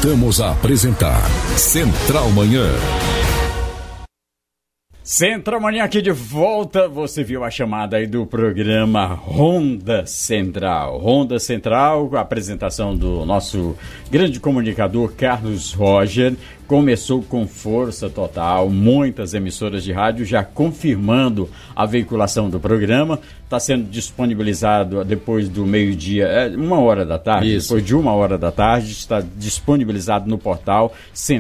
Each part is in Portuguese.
Voltamos a apresentar Central Manhã. Central Manhã aqui de volta. Você viu a chamada aí do programa Ronda Central. Ronda Central, a apresentação do nosso grande comunicador Carlos Roger. Começou com força total, muitas emissoras de rádio já confirmando a veiculação do programa. Está sendo disponibilizado depois do meio-dia, 1h da tarde. Isso. Depois de 1h da tarde, está disponibilizado no portal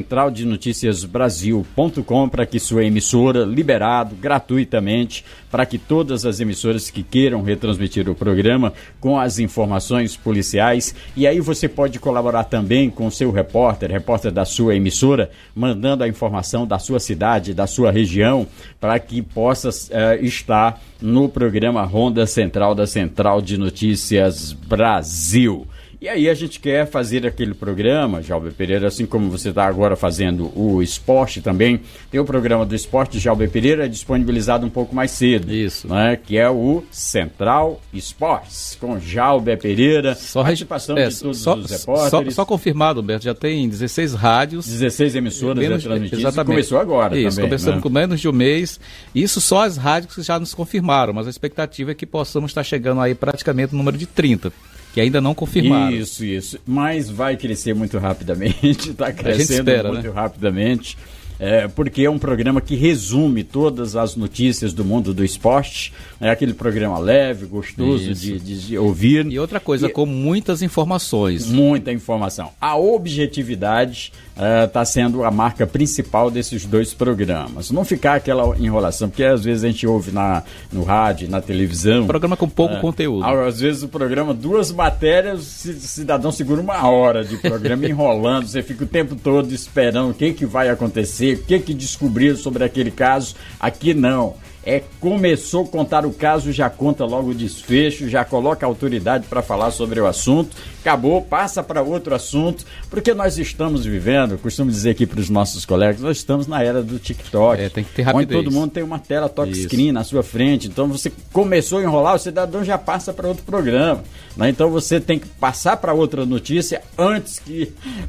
centraldenoticiasbrasil.com para que sua emissora, liberado gratuitamente, para que todas as emissoras que queiram retransmitir o programa com as informações policiais. E aí você pode colaborar também com o seu repórter da sua emissora, mandando a informação da sua cidade, da sua região, para que possa estar no programa Ronda Central da Central de Notícias Brasil. E aí a gente quer fazer aquele programa, Jalber Pereira, assim como você está agora fazendo o esporte também, tem o programa do esporte, Jalber Pereira, disponibilizado um pouco mais cedo. Isso. Né, que é o Central Esportes, com Jalber Pereira, participação de todos os repórteres. Só confirmado, Humberto, já tem 16 rádios. 16 emissoras transmitidas. Exatamente. Começou agora isso, também. Começamos, né? Com menos de um mês. Isso só as rádios que já nos confirmaram, mas a expectativa é que possamos estar chegando aí praticamente no número de 30. Que ainda não confirmaram. Isso. Mas vai crescer muito rapidamente, está crescendo muito rapidamente, porque é um programa que resume todas as notícias do mundo do esporte. É aquele programa leve, gostoso de ouvir. E outra coisa, com muitas informações. Muita informação. A objetividade está sendo a marca principal desses dois programas. Não ficar aquela enrolação, porque às vezes a gente ouve no rádio, na televisão. Programa com pouco conteúdo. Às vezes o programa, 2 matérias, o cidadão segura 1 hora de programa enrolando, você fica o tempo todo esperando o que vai acontecer, o que descobriram sobre aquele caso. Aqui não. Começou a contar o caso, já conta logo o desfecho, já coloca a autoridade para falar sobre o assunto, acabou, passa para outro assunto, porque nós estamos vivendo, costumo dizer aqui para os nossos colegas, nós estamos na era do TikTok, tem que ter rapidez. Onde todo mundo tem uma tela touchscreen na sua frente, então você começou a enrolar, o cidadão já passa para outro programa, né? Então você tem que passar para outra notícia antes que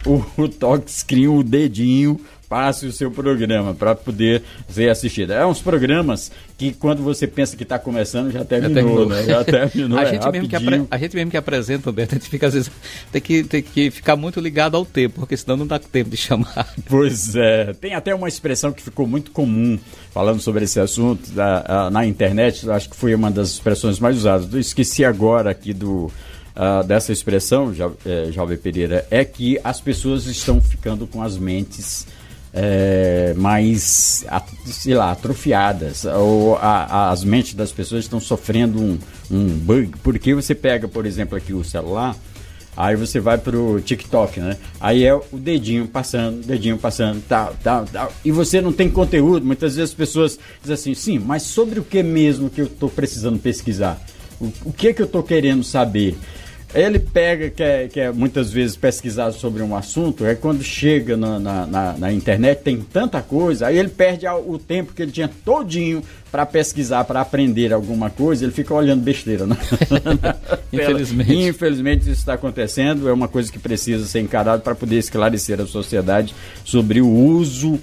o touchscreen, o dedinho, passe o seu programa para poder ser assistido. É uns programas que quando você pensa que está começando, já terminou, né? Já terminou, a gente mesmo que apresenta, Roberto, a gente fica, às vezes, tem que ficar muito ligado ao tempo, porque senão não dá tempo de chamar. Pois é. Tem até uma expressão que ficou muito comum falando sobre esse assunto na internet, acho que foi uma das expressões mais usadas. Eu esqueci agora aqui dessa expressão, Jalber Pereira, é que as pessoas estão ficando com as mentes mais, sei lá, atrofiadas, ou as mentes das pessoas estão sofrendo um bug, porque você pega, por exemplo, aqui o celular, aí você vai pro TikTok, né? Aí é o dedinho passando, tal, e você não tem conteúdo. Muitas vezes as pessoas dizem assim, sim, mas sobre o que mesmo que eu estou precisando pesquisar? O que eu estou querendo saber? Ele pega, quer muitas vezes pesquisar sobre um assunto, quando chega na internet, tem tanta coisa, aí ele perde o tempo que ele tinha todinho para pesquisar, para aprender alguma coisa, ele fica olhando besteira, né? Infelizmente isso está acontecendo, é uma coisa que precisa ser encarada para poder esclarecer a sociedade sobre o uso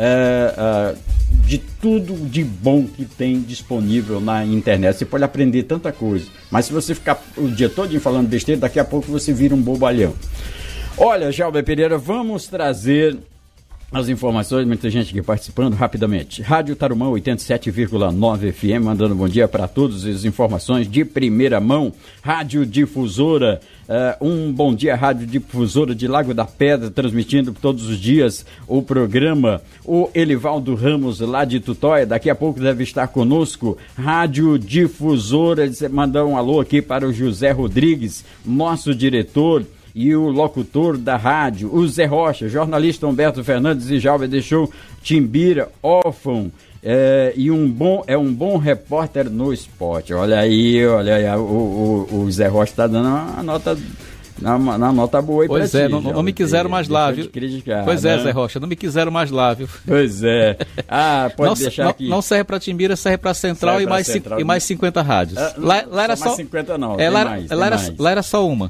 de tudo de bom que tem disponível na internet. Você pode aprender tanta coisa, mas se você ficar o dia todo falando besteira, daqui a pouco você vira um bobalhão. Olha, Jalber Pereira, vamos trazer as informações, muita gente aqui participando rapidamente. Rádio Tarumã 87,9 FM, mandando bom dia para todos, as informações de primeira mão. Rádio Difusora, um bom dia, Rádio Difusora de Lago da Pedra, transmitindo todos os dias o programa. O Elivaldo Ramos, lá de Tutóia, daqui a pouco deve estar conosco. Rádio Difusora, mandar um alô aqui para o José Rodrigues, nosso diretor e o locutor da rádio, o Zé Rocha, jornalista Humberto Fernandes e Jalber deixou Timbira órfão, e um bom repórter no esporte. Olha aí, o Zé Rocha está dando uma nota, na nota boa aí pra ti. Pois é, não me quiseram mais lá, viu? Pois é, né? Zé Rocha, não me quiseram mais lá, viu? Pois é. Pode deixar aqui. Não serve pra Timbira, serve pra Central, e mais 50 rádios. Lá era só 50 não, lá era só uma.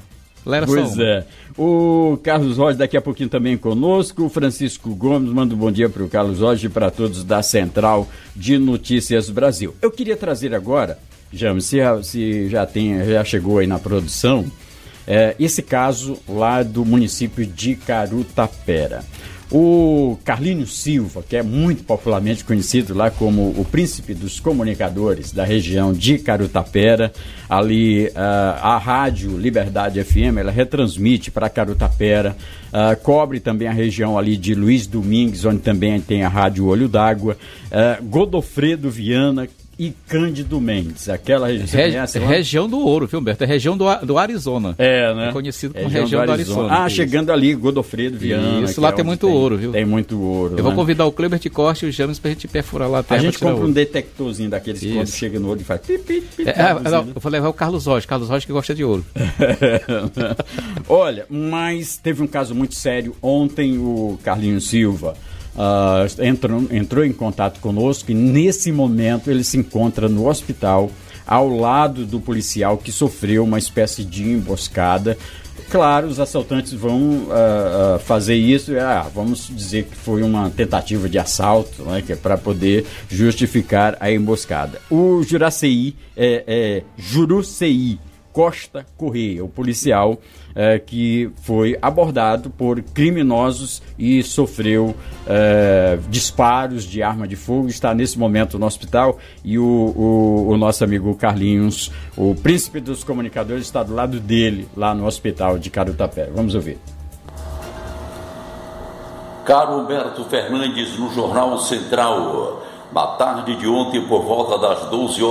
Pois é. O Carlos Rocha daqui a pouquinho também conosco. O Francisco Gomes manda um bom dia para o Carlos Rocha e para todos da Central de Notícias Brasil. Eu queria trazer agora, James, se já chegou aí na produção, esse caso lá do município de Carutapera. O Carlinho Silva, que é muito popularmente conhecido lá como o príncipe dos comunicadores da região de Carutapera, ali a rádio Liberdade FM, ela retransmite para Carutapera, cobre também a região ali de Luiz Domingues, onde também tem a rádio Olho d'Água, Godofredo Viana e Cândido Mendes, aquela região. Você conhece lá? Região do Ouro, viu, Humberto? É região do Arizona. Né? É conhecido como região do Arizona. Chegando ali, Godofredo Viana. Isso, lá tem muito ouro, viu? Tem muito ouro. Eu vou convidar o Kleber Ticoste e o James pra gente perfurar lá a terra. A gente compra um detectorzinho daqueles que quando chega no ouro e faz pip. Eu vou levar o Carlos Rocha que gosta de ouro. Olha, mas teve um caso muito sério ontem, o Carlinhos Silva entrou em contato conosco e nesse momento ele se encontra no hospital ao lado do policial que sofreu uma espécie de emboscada. Claro, os assaltantes vão fazer isso, vamos dizer que foi uma tentativa de assalto, né, que é para poder justificar a emboscada. O Jurucei Costa Correia, o policial que foi abordado por criminosos e sofreu disparos de arma de fogo, está nesse momento no hospital e o nosso amigo Carlinhos, o príncipe dos comunicadores, está do lado dele lá no hospital de Carutapera. Vamos ouvir. Caro Humberto Fernandes, no Jornal Central, na tarde de ontem por volta das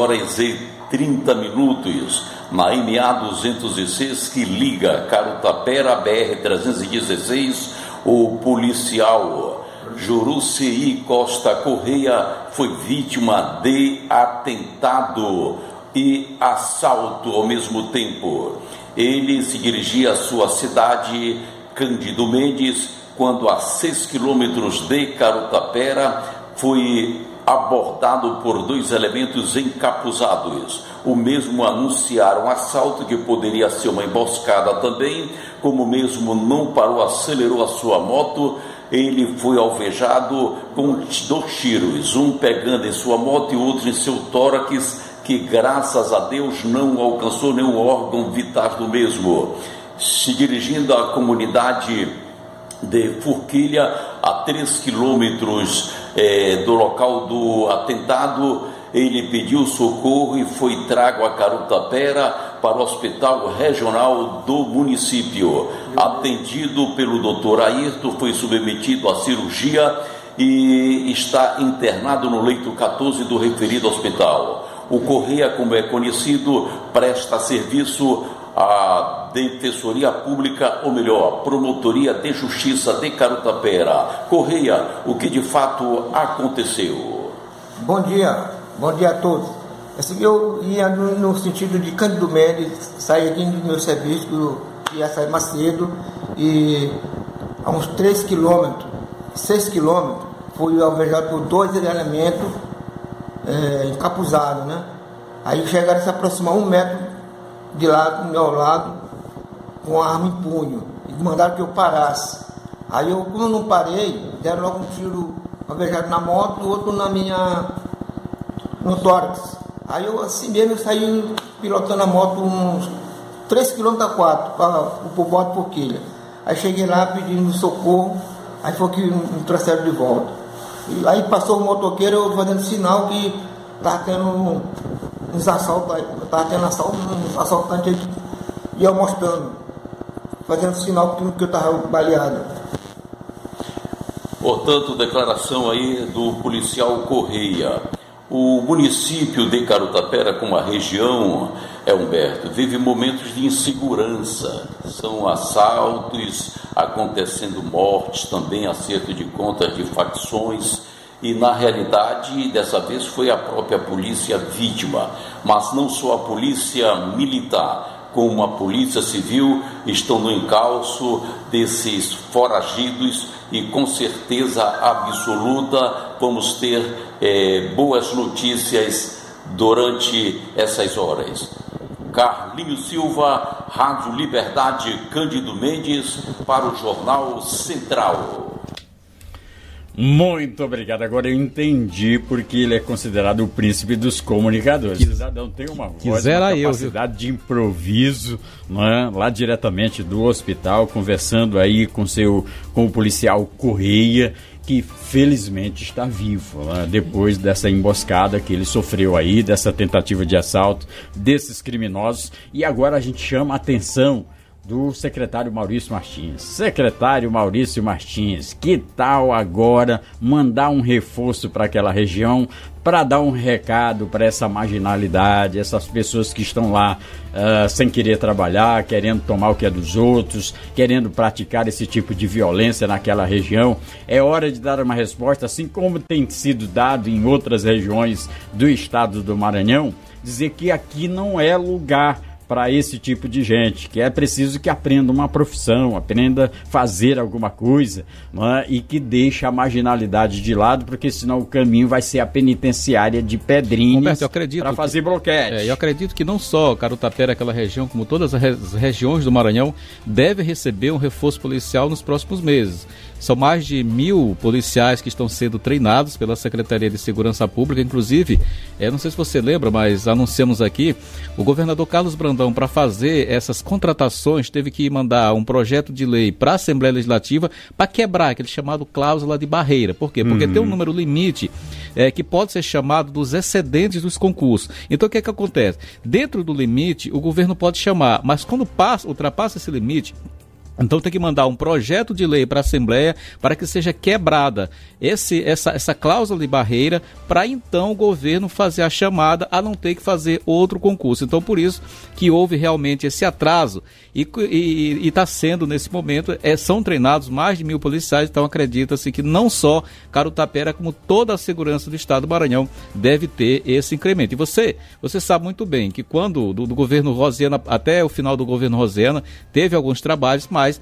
12h30, na MA 206 que liga Carutapera à BR-316, o policial Jurucei Costa Correia foi vítima de atentado e assalto ao mesmo tempo. Ele se dirigia à sua cidade, Cândido Mendes, quando a 6 quilômetros de Carutapera foi abordado por 2 elementos encapuzados. O mesmo anunciaram um assalto que poderia ser uma emboscada também, como o mesmo não parou, acelerou a sua moto, ele foi alvejado com 2 tiros, um pegando em sua moto e outro em seu tórax, que graças a Deus não alcançou nenhum órgão vital do mesmo. Se dirigindo à comunidade de Forquilha, a 3 quilômetros do local do atentado, ele pediu socorro e foi trago a Carutapera para o Hospital Regional do município. Atendido pelo Dr. Ayrton, foi submetido à cirurgia e está internado no leito 14 do referido hospital. O Correia, como é conhecido, presta serviço à Defensoria Pública, ou melhor, Promotoria de Justiça de Carutapera. Correia, o que de fato aconteceu? Bom dia a todos. Eu ia no sentido de Cândido Mendes, saí aqui do meu serviço, ia sair mais cedo, e a uns 6 quilômetros, fui alvejado por 2 elementos encapuzados, né? Aí chegaram a se aproximar 1 metro de lado, do meu lado, com a arma em punho, e mandaram que eu parasse. Aí eu, como eu não parei, deram logo um tiro alvejado na moto, o outro no tórax. Aí eu assim mesmo saí pilotando a moto uns 3 km a 4 para o povoado de Forquilha. Aí cheguei lá pedindo socorro, aí foi que me trouxeram de volta. E aí passou o motoqueiro, eu fazendo sinal que estava tendo uns assaltos, uns assaltantes aí, e eu mostrando, fazendo sinal que eu estava baleado. Portanto, declaração aí do policial Correia. O município de Carutapera, como a região, Humberto, vive momentos de insegurança. São assaltos, acontecendo mortes, também acerto de contas de facções. E, na realidade, dessa vez foi a própria polícia vítima. Mas não só a polícia militar, como a polícia civil estão no encalço desses foragidos e, com certeza absoluta, vamos ter boas notícias durante essas horas. Carlinhos Silva, Rádio Liberdade, Cândido Mendes, para o Jornal Central. Muito obrigado. Agora eu entendi porque ele é considerado o príncipe dos comunicadores. O cidadão tem uma voz, uma capacidade de improviso, não é? Lá diretamente do hospital, conversando aí com o policial Correia, que felizmente está vivo, né? Depois dessa emboscada que ele sofreu aí, dessa tentativa de assalto, desses criminosos. E agora a gente chama a atenção do secretário Maurício Martins. Secretário Maurício Martins, que tal agora mandar um reforço para aquela região, para dar um recado para essa marginalidade, essas pessoas que estão lá sem querer trabalhar, querendo tomar o que é dos outros, querendo praticar esse tipo de violência naquela região. É hora de dar uma resposta, assim como tem sido dado em outras regiões do estado do Maranhão, dizer que aqui não é lugar para esse tipo de gente, que é preciso que aprenda uma profissão, aprenda a fazer alguma coisa, não é? E que deixe a marginalidade de lado, porque senão o caminho vai ser a penitenciária de Pedrinhas para fazer bloquete. Eu acredito que não só Carutapera, aquela região, como todas as regiões do Maranhão, deve receber um reforço policial nos próximos meses. São mais de 1.000 policiais que estão sendo treinados pela Secretaria de Segurança Pública. Inclusive, não sei se você lembra, mas anunciamos aqui, o governador Carlos Brandão, para fazer essas contratações, teve que mandar um projeto de lei para a Assembleia Legislativa para quebrar aquele chamado cláusula de barreira. Por quê? Porque tem um número limite que pode ser chamado dos excedentes dos concursos. Então, o que é que acontece? Dentro do limite, o governo pode chamar, mas quando ultrapassa esse limite, então tem que mandar um projeto de lei para a Assembleia para que seja quebrada essa cláusula de barreira, para então o governo fazer a chamada a não ter que fazer outro concurso. Então por isso que houve realmente esse atraso e está sendo nesse momento, são treinados mais de 1.000 policiais, então acredita-se que não só Carutapera, como toda a segurança do estado do Maranhão deve ter esse incremento. E você sabe muito bem que quando do governo Rosiana, até o final do governo Rosiana, teve alguns trabalhos, mas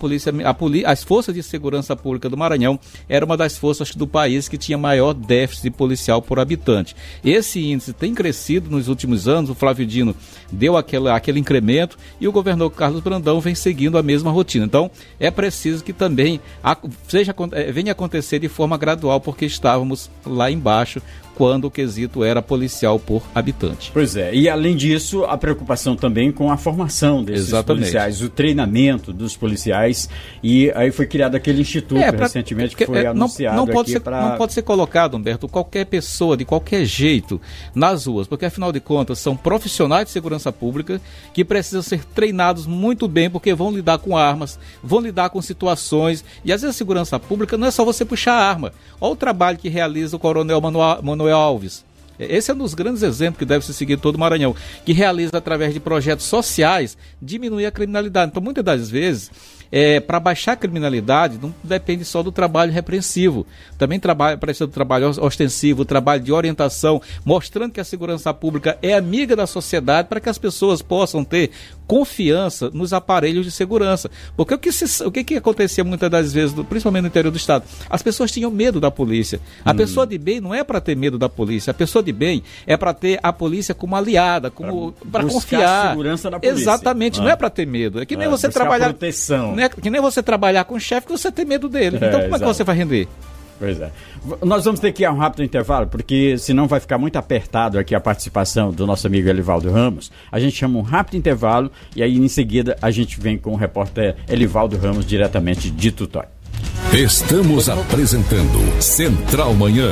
as forças de segurança pública do Maranhão era uma das forças do país que tinha maior déficit policial por habitante. Esse índice tem crescido nos últimos anos, o Flávio Dino deu aquele incremento e o governador Carlos Brandão vem seguindo a mesma rotina. Então, é preciso que também venha acontecer de forma gradual, porque estávamos lá embaixo quando o quesito era policial por habitante. Pois é, e além disso, a preocupação também com a formação desses policiais, o treinamento dos policiais, e aí foi criado aquele instituto recentemente que foi anunciado não pode ser colocado, Humberto, qualquer pessoa, de qualquer jeito, nas ruas, porque afinal de contas são profissionais de segurança pública que precisam ser treinados muito bem, porque vão lidar com armas, vão lidar com situações, e às vezes a segurança pública não é só você puxar a arma. Olha o trabalho que realiza o coronel Manuel Alves. Esse é um dos grandes exemplos que deve se seguir em todo o Maranhão, que realiza através de projetos sociais diminuir a criminalidade. Então, muitas das vezes, para baixar a criminalidade, não depende só do trabalho repreensivo. Também precisa do trabalho ostensivo, trabalho de orientação, mostrando que a segurança pública é amiga da sociedade, para que as pessoas possam ter confiança nos aparelhos de segurança. Porque o que acontecia muitas das vezes, principalmente no interior do estado? As pessoas tinham medo da polícia. A pessoa de bem não é para ter medo da polícia. A pessoa de bem é para ter a polícia como aliada, para confiar. A segurança da polícia. Exatamente, não é para ter medo. É que nem você trabalhar. Proteção. Que nem você trabalhar com o chefe, que você tem medo dele. Então como é que você vai render? Pois é. Nós vamos ter que ir a um rápido intervalo, porque senão vai ficar muito apertado aqui a participação do nosso amigo Elivaldo Ramos. A gente chama um rápido intervalo e aí em seguida a gente vem com o repórter Elivaldo Ramos diretamente de Tutói. Estamos apresentando Central Manhã.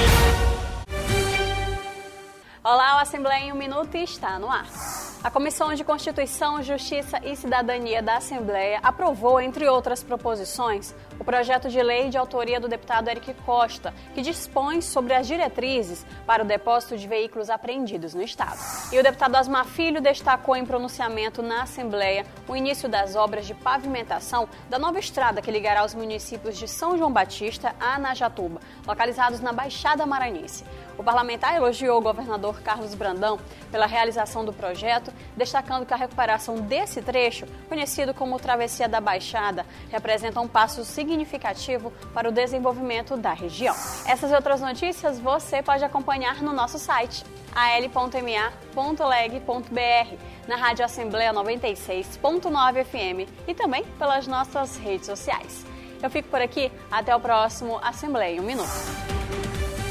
Olá, o Assembleia em 1 Minuto está no ar. A Comissão de Constituição, Justiça e Cidadania da Assembleia aprovou, entre outras proposições, o projeto de lei de autoria do deputado Eric Costa, que dispõe sobre as diretrizes para o depósito de veículos apreendidos no Estado. E o deputado Osmar Filho destacou em pronunciamento na Assembleia o início das obras de pavimentação da nova estrada que ligará os municípios de São João Batista a Anajatuba, localizados na Baixada Maranhense. O parlamentar elogiou o governador Carlos Brandão pela realização do projeto, destacando que a recuperação desse trecho, conhecido como Travessia da Baixada, representa um passo significativo para o desenvolvimento da região. Essas e outras notícias você pode acompanhar no nosso site, al.ma.leg.br, na Rádio Assembleia 96.9 FM e também pelas nossas redes sociais. Eu fico por aqui, até o próximo Assembleia em 1 Minuto.